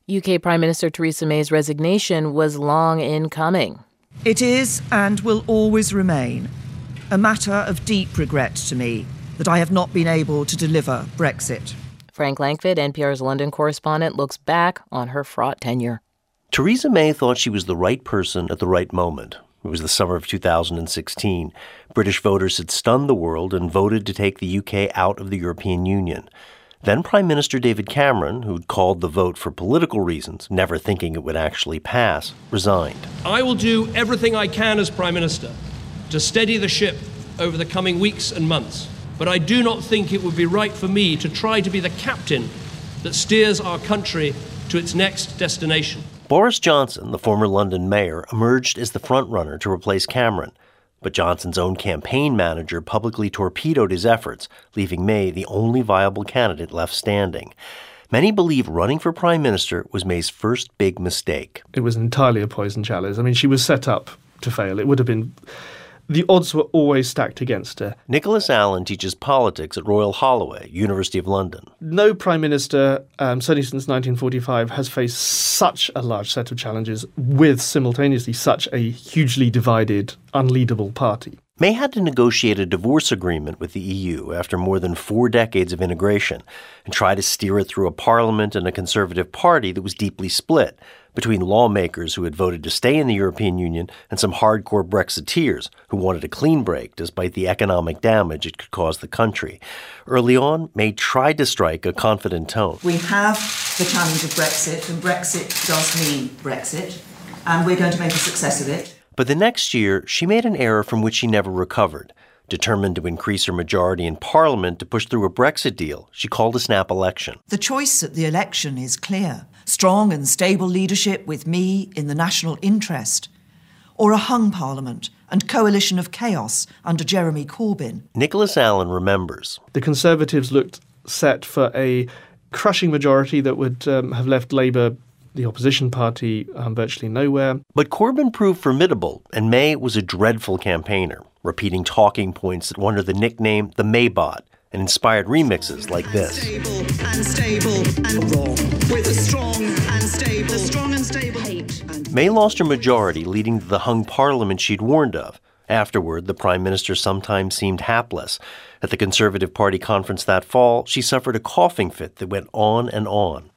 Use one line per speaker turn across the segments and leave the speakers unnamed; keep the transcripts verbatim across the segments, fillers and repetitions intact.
U K Prime Minister Theresa May's resignation was long in coming.
It is and will always remain a matter of deep regret to me that I have not been able to deliver Brexit.
Frank Langfitt, N P R's London correspondent, looks back on her fraught tenure.
Theresa May thought she was the right person at the right moment. It was the summer of two thousand sixteen. British voters had stunned the world and voted to take the U K out of the European Union. Then Prime Minister David Cameron, who'd called the vote for political reasons, never thinking it would actually pass, resigned.
I will do everything I can as Prime Minister to steady the ship over the coming weeks and months. But I do not think it would be right for me to try to be the captain that steers our country to its next destination.
Boris Johnson, the former London mayor, emerged as the frontrunner to replace Cameron. But Johnson's own campaign manager publicly torpedoed his efforts, leaving May the only viable candidate left standing. Many believe running for prime minister was May's first big mistake.
It was entirely a poison chalice. I mean, she was set up to fail. It would have been... The odds were always stacked against her.
Nicholas Allen teaches politics at Royal Holloway, University of London.
No prime minister, um, certainly since nineteen forty-five, has faced such a large set of challenges with simultaneously such a hugely divided, unleadable party.
May had to negotiate a divorce agreement with the E U after more than four decades of integration and try to steer it through a parliament and a Conservative party that was deeply split between lawmakers who had voted to stay in the European Union and some hardcore Brexiteers who wanted a clean break despite the economic damage it could cause the country. Early on, May tried to strike a confident tone.
We have the challenge of Brexit, and Brexit does mean Brexit, and we're going to make a success of it.
But the next year, she made an error from which she never recovered. Determined to increase her majority in Parliament to push through a Brexit deal, she called a snap election.
The choice at the election is clear. Strong and stable leadership with me in the national interest, or a hung Parliament and coalition of chaos under Jeremy Corbyn.
Nicholas Allen remembers.
The Conservatives looked set for a crushing majority that would um, have left Labour, the opposition party, um, virtually nowhere.
But Corbyn proved formidable, and May was a dreadful campaigner, repeating talking points that won her the nickname the Maybot, and inspired remixes like this.
Unstable, unstable, and wrong. With a strong and stable, strong and stable hate. And
May lost her majority, leading to the hung parliament she'd warned of. Afterward, the prime minister sometimes seemed hapless. At the Conservative Party conference that fall, she suffered a coughing fit that went on and on.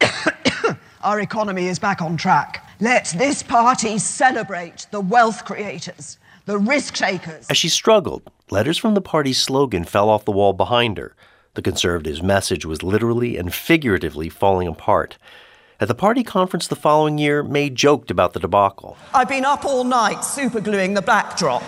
our economy is back on track. Let this party celebrate the wealth creators, the risk takers.
As she struggled, letters from the party's slogan fell off the wall behind her. The Conservatives' message was literally and figuratively falling apart. At the party conference the following year, May joked about the debacle.
I've been up all night supergluing the backdrop.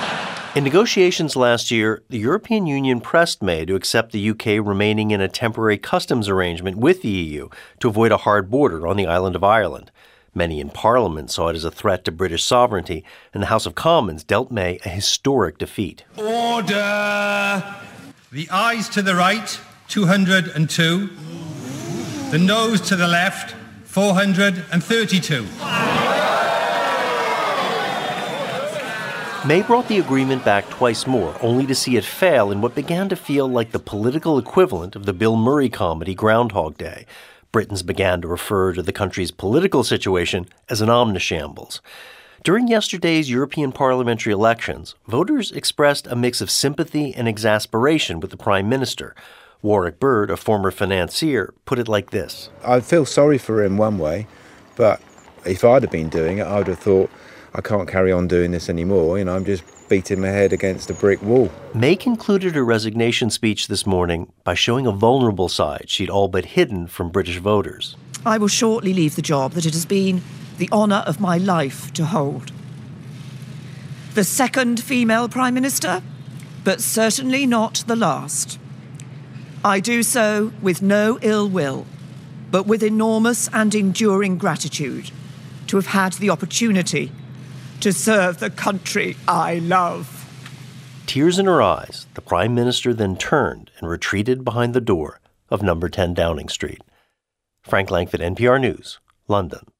In negotiations last year, the European Union pressed May to accept the U K remaining in a temporary customs arrangement with the E U to avoid a hard border on the island of Ireland. Many in Parliament saw it as a threat to British sovereignty, and the House of Commons dealt May a historic defeat.
Order! The ayes to the right, two hundred two. The noes to the left, four hundred thirty-two.
May brought the agreement back twice more, only to see it fail in what began to feel like the political equivalent of the Bill Murray comedy Groundhog Day. Britons began to refer to the country's political situation as an omnishambles. During yesterday's European parliamentary elections, voters expressed a mix of sympathy and exasperation with the Prime Minister. Warwick Bird, a former financier, put it like this.
I feel sorry for him one way, but if I'd have been doing it, I would have thought, I can't carry on doing this anymore. You know, I'm just beating my head against a brick wall.
May concluded her resignation speech this morning by showing a vulnerable side she'd all but hidden from British voters.
I will shortly leave the job that it has been the honour of my life to hold. The second female Prime Minister, but certainly not the last. I do so with no ill will, but with enormous and enduring gratitude to have had the opportunity to serve the country I love.
Tears in her eyes, the Prime Minister then turned and retreated behind the door of number ten Downing Street. Frank Langfitt, N P R News, London.